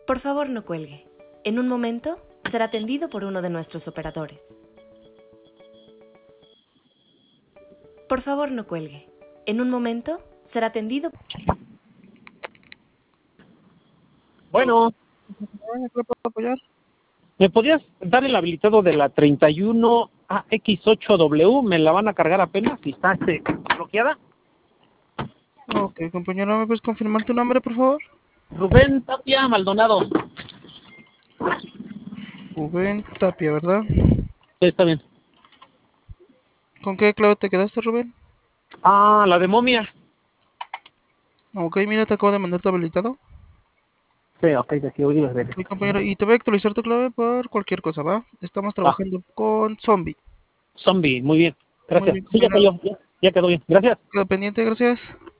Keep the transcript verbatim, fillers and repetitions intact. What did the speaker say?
Por favor, no cuelgue. En un momento será atendido por uno de nuestros operadores. Por favor, no cuelgue. En un momento será atendido. Bueno, ¿En qué le puedo apoyar? ¿me podrías dar el habilitado de la treinta y uno A X ocho W? Me la van a cargar apenas y está este, bloqueada. Ok, compañero, ¿me puedes confirmar tu nombre, por favor? Rubén Tapia Maldonado. Rubén Tapia, ¿verdad? Sí, está bien. ¿Con qué clave te quedaste, Rubén? Ah, la de momia. Ok, mira, te acabo de mandar tu habilitado. Sí, ok, de aquí voy a ver. Sí, compañero, y te voy a actualizar tu clave por cualquier cosa, ¿va? Estamos Ah, trabajando con Zombie. zombie, muy bien. Muy Gracias. bien, Sí, ya compañero. cayó, ya, ya quedó bien. Gracias. Quedo pendiente, gracias.